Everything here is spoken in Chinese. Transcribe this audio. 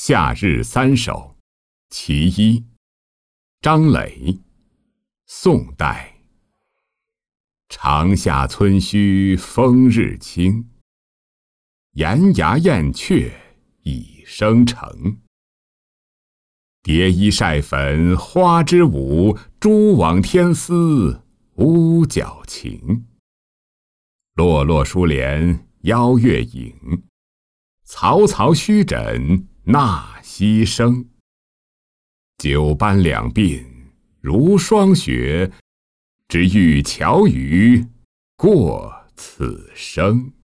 夏日三首其一，张磊，宋代。长夏村墟风日清，檐牙燕雀已生成。蝶衣晒粉花枝舞，蛛网天丝屋角晴。落落疏帘邀月影，嘈嘈虚枕纳溪声。九班两鬓如霜雪，只欲巧语过此生。